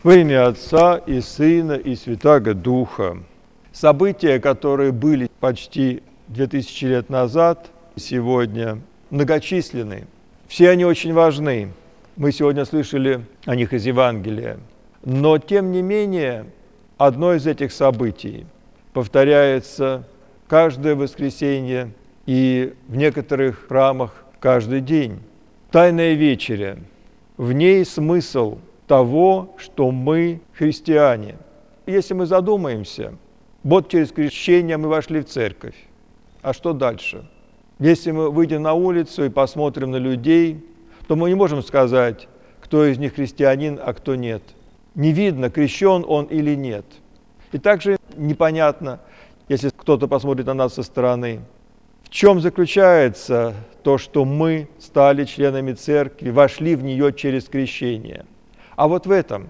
Во имя Отца и Сына и Святаго Духа. События, которые были почти 2000 лет назад, сегодня многочисленны. Все они очень важны. Мы сегодня слышали о них из Евангелия. Но, тем не менее, одно из этих событий повторяется каждое воскресенье и в некоторых храмах каждый день. Тайная вечеря. В ней смысл того, что мы христиане. Если мы задумаемся, вот через крещение мы вошли в церковь. А что дальше? Если мы выйдем на улицу и посмотрим на людей, то мы не можем сказать, кто из них христианин, а кто нет. Не видно, крещен он или нет. И также непонятно, если кто-то посмотрит на нас со стороны, в чем заключается то, что мы стали членами церкви, вошли в нее через крещение. А вот в этом,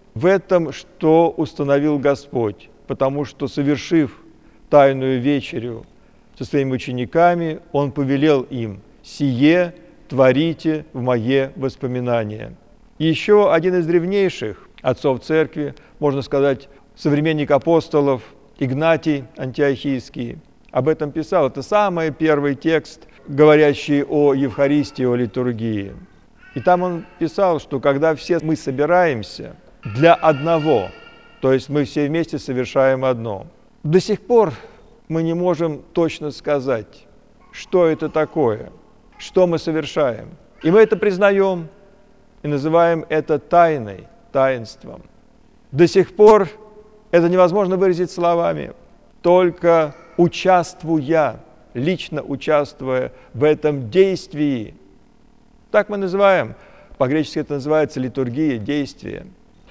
что установил Господь, потому что, совершив тайную вечерю со своими учениками, Он повелел им: «Сие творите в мое воспоминание». И еще один из древнейших отцов церкви, можно сказать, современник апостолов, Игнатий Антиохийский, об этом писал. Это самый первый текст, говорящий о Евхаристии, о литургии. И там он писал, что когда все мы собираемся для одного, то есть мы все вместе совершаем одно, до сих пор мы не можем точно сказать, что это такое, что мы совершаем. И мы это признаем и называем это тайной, таинством. До сих пор это невозможно выразить словами, только участвуя, лично участвуя в этом действии. Так мы называем, по-гречески это называется литургия, действие.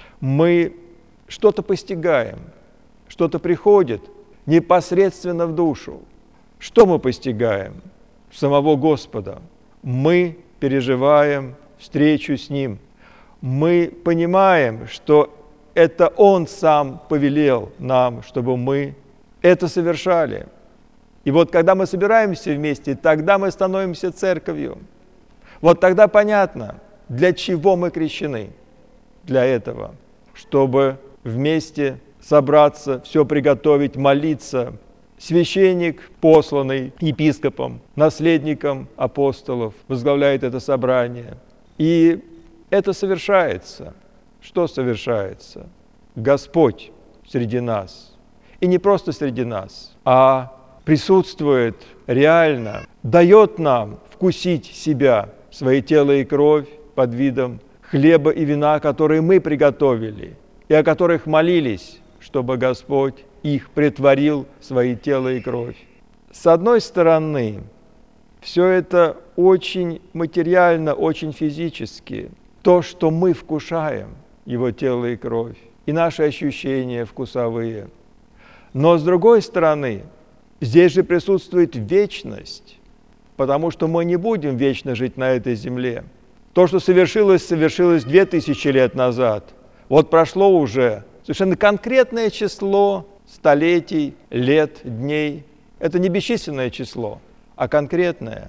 Мы что-то постигаем, что-то приходит непосредственно в душу. Что мы постигаем? Самого Господа. Мы переживаем встречу с Ним. Мы понимаем, что это Он сам повелел нам, чтобы мы это совершали. И вот когда мы собираемся вместе, тогда мы становимся церковью. Вот тогда понятно, для чего мы крещены. Для этого, чтобы вместе собраться, все приготовить, молиться. Священник, посланный епископом, наследником апостолов, возглавляет это собрание. И это совершается. Что совершается? Господь среди нас. И не просто среди нас, а присутствует реально, дает нам вкусить себя, свое тело и кровь под видом хлеба и вина, которые мы приготовили, и о которых молились, чтобы Господь их претворил в свои тело и кровь. С одной стороны, все это очень материально, очень физически. То, что мы вкушаем, Его тело и кровь, и наши ощущения вкусовые. Но с другой стороны, здесь же присутствует вечность, потому что мы не будем вечно жить на этой земле. То, что совершилось 2000 лет назад. Вот прошло уже совершенно конкретное число столетий, лет, дней. Это не бесчисленное число, а конкретное.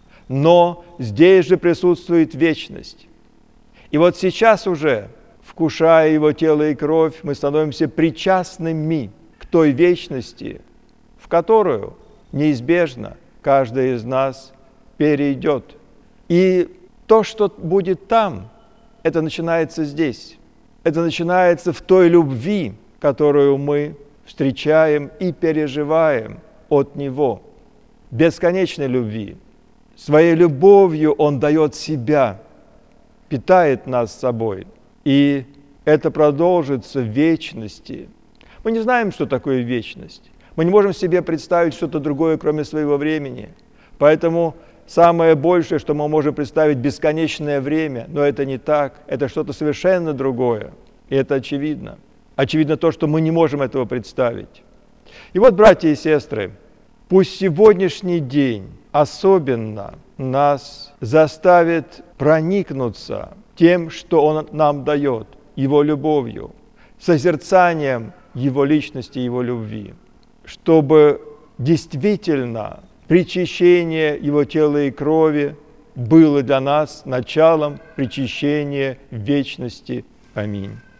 Но здесь же присутствует вечность. И вот сейчас уже, вкушая Его тело и кровь, мы становимся причастными к той вечности, в которую неизбежно каждый из нас перейдет. И то, что будет там, это начинается здесь. Это начинается в той любви, которую мы встречаем и переживаем от Него. Бесконечной любви. Своей любовью Он дает себя, питает нас собой. И это продолжится в вечности. Мы не знаем, что такое вечность. Мы не можем себе представить что-то другое, кроме своего времени. Поэтому самое большее, что мы можем представить, бесконечное время, но это не так, это что-то совершенно другое. И это очевидно. Очевидно то, что мы не можем этого представить. И вот, братья и сестры, пусть сегодняшний день особенно нас заставит проникнуться тем, что Он нам дает, Его любовью, созерцанием Его личности, Его любви, чтобы действительно причащение Его тела и крови было для нас началом причащения вечности. Аминь.